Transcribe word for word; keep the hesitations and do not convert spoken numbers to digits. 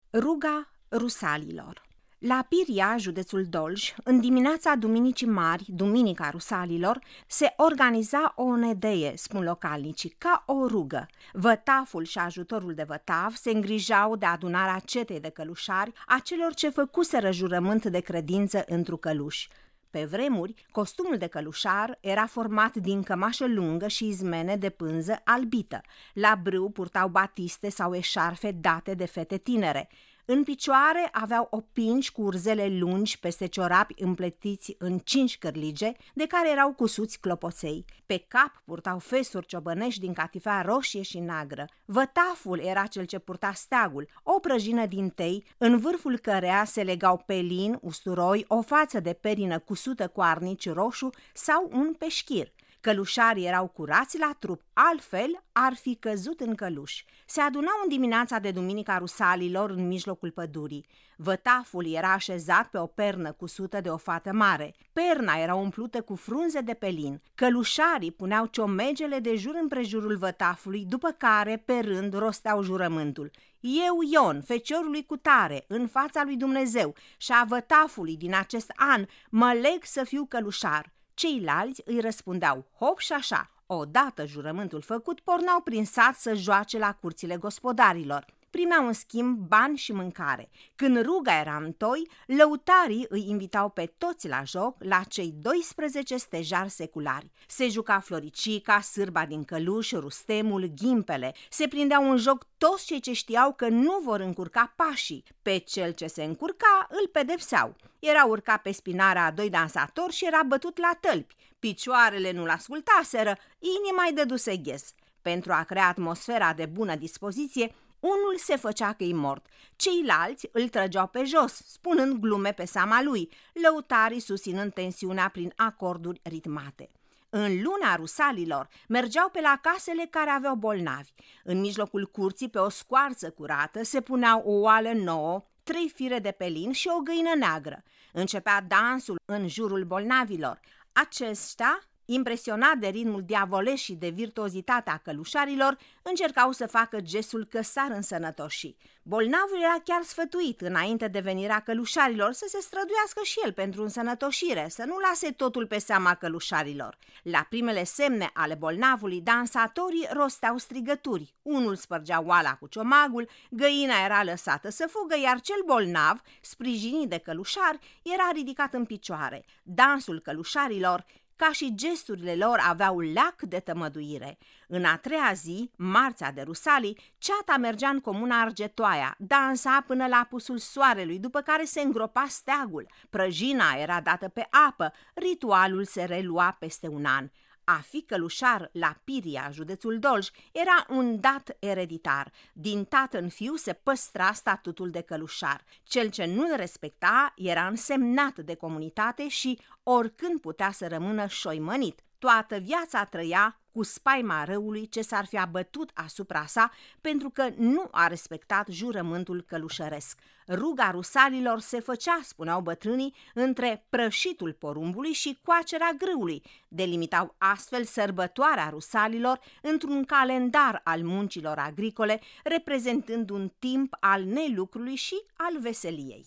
Ruga rusalilor. La Piria, județul Dolj, în dimineața Duminicii Mari, Duminica Rusalilor, se organiza o nedeie, spun localnicii, ca o rugă. Vătaful și ajutorul de vătav se îngrijau de adunarea cetei de călușari a celor ce făcuseră jurământ de credință întru căluși. Pe vremuri, costumul de călușar era format din cămașă lungă și izmene de pânză albită. La brâu purtau batiste sau eșarfe date de fete tinere. În picioare aveau opinci cu urzele lungi peste ciorapi împletiți în cinci cârlige, de care erau cusuți clopoței. Pe cap purtau fesuri ciobănești din catifea roșie și neagră. Vătaful era cel ce purta steagul, o prăjină din tei, în vârful căreia se legau pelin, usturoi, o față de perină cusută cu arnici roșu sau un peșchir. Călușarii erau curați la trup, altfel ar fi căzut în căluș. Se adunau în dimineața de Duminica Rusalilor în mijlocul pădurii. Vătaful era așezat pe o pernă cusută de o fată mare. Perna era umplută cu frunze de pelin. Călușarii puneau ciomegele de jur împrejurul vătafului, după care, pe rând, rosteau jurământul. Eu, Ion, feciorului cutare, în fața lui Dumnezeu și a vătafului din acest an, mă leg să fiu călușar. Ceilalți îi răspundeau hop și așa. Odată jurământul făcut, porneau prin sat să joace la curțile gospodarilor. Primeau în schimb bani și mâncare. Când ruga era întoi, lăutarii îi invitau pe toți la joc la cei doisprezece stejari seculari. Se juca floricica, sârba din căluș, rustemul, ghimpele. Se prindeau în joc toți cei ce știau că nu vor încurca pașii. Pe cel ce se încurca îl pedepseau. Era urcat pe spinarea a doi dansatori și era bătut la tălpi. Picioarele nu-l ascultaseră, inima-i dăduse ghes. Pentru a crea atmosfera de bună dispoziție, unul se făcea că-i mort, ceilalți îl trăgeau pe jos, spunând glume pe seama lui, lăutarii susținând tensiunea prin acorduri ritmate. În luna rusalilor mergeau pe la casele care aveau bolnavi. În mijlocul curții, pe o scoarță curată, se puneau o oală nouă, trei fire de pelin și o găină neagră. Începea dansul în jurul bolnavilor. Aceștia, impresionat de ritmul diavolesc și de virtuozitatea călușarilor, încercau să facă gestul că s-ar însănătoși. Bolnavul era chiar sfătuit, înainte de venirea călușarilor, să se străduiască și el pentru însănătoșire, să nu lase totul pe seama călușarilor. La primele semne ale bolnavului, dansatorii rosteau strigături. Unul spărgea oala cu ciomagul, găina era lăsată să fugă, iar cel bolnav, sprijinit de călușar, era ridicat în picioare. Dansul călușarilor, ca și gesturile lor, aveau leac de tămăduire. În a treia zi, marțea de Rusalii, ceata mergea în comuna Argetoaia, dansa până la apusul soarelui, după care se îngropa steagul. Prăjina era dată pe apă, ritualul se relua peste un an. A fi călușar la Piria, județul Dolj, era un dat ereditar. Din tată în fiu se păstra statutul de călușar. Cel ce nu-l respecta era însemnat de comunitate și oricând putea să rămână șoimănit. Toată viața trăia cu spaima răului ce s-ar fi abătut asupra sa pentru că nu a respectat jurământul călușăresc. Ruga rusalilor se făcea, spuneau bătrânii, între prășitul porumbului și coacerea grâului. Delimitau astfel sărbătoarea rusalilor într-un calendar al muncilor agricole, reprezentând un timp al nelucrului și al veseliei.